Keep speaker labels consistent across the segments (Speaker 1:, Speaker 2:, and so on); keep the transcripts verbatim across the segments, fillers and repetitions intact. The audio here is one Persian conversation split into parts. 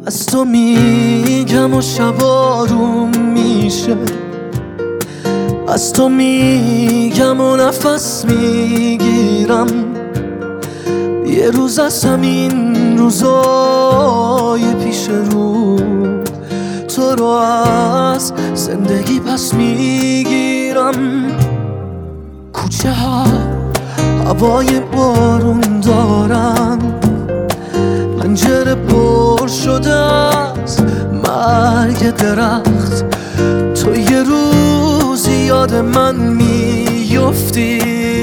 Speaker 1: از تو میگم و شب آروم میشه، از تو میگم و نفس میگیرم. یه روز از همین روزای پیش رو تو رو از زندگی پس میگیرم. کوچه ها هوای بارون دارن، پنجره پر شده از مرگ درخت. تو یه روزی یاد من میفتی،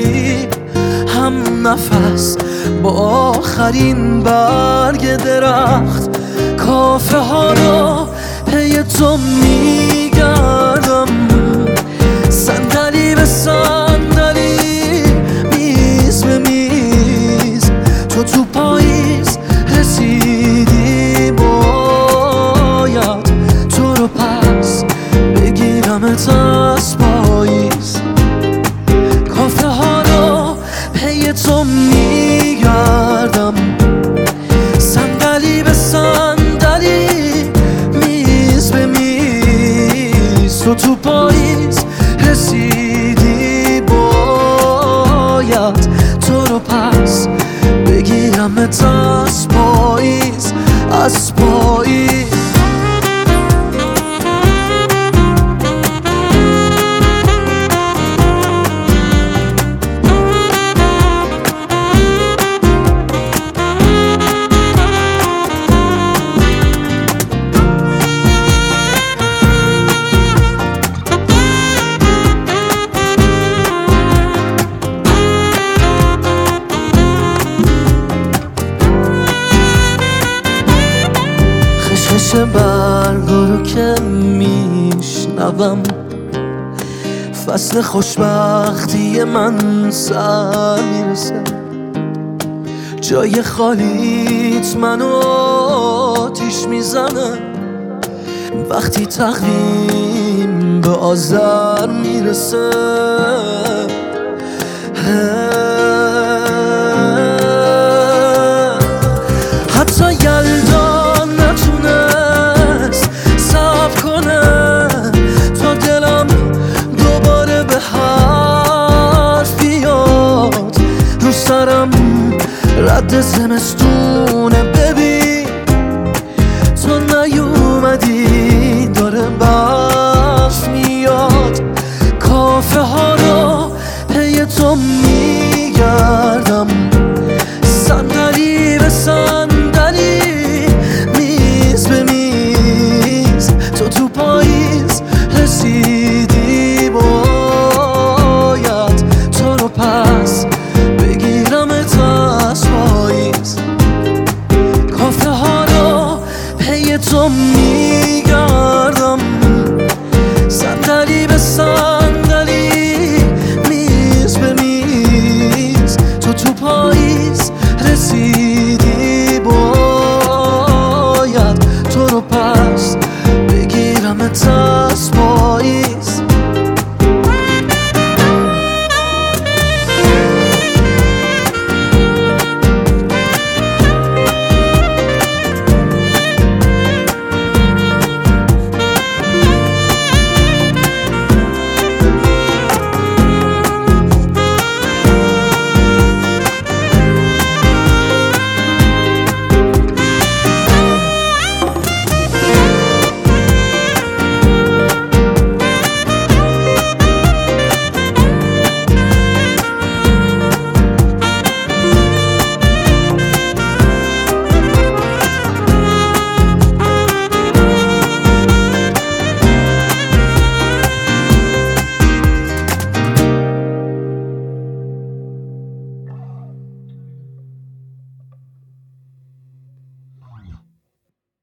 Speaker 1: هم نفس با آخرین برگ درخت. کافه ها رو پی تو میگردم، صندلی به صندلی، میز به میز. تو تو پاییز رسیدی، باید تو رو پس بگیرمت از پاییز. کافه ها رو پی تو میگردم، صندلی به صندلی، میز به میز. تو تو پاییز رسیدی، باید تو رو پس بگیرمت از پاییز، از پاییز. خشخش برگا رو که میشنوم، فصل خوشبختی من سر میرسه. جای خالیت منو آتیش میزنه، وقتی تقویم به آذر میرسه. حتی یلدا نتونست صبر کنه تا دلم دوباره به حرف بیاد. رو سرم رد زمستونه، ببین تو نیومدی، داره برف میاد. کافه ها رو پی تو میگردم، صندلی به صندلی، میز به میز. تو تو پاییز رسیدی، باید تو رو پس بگیرمت از پاییز. کافه ها رو پی تو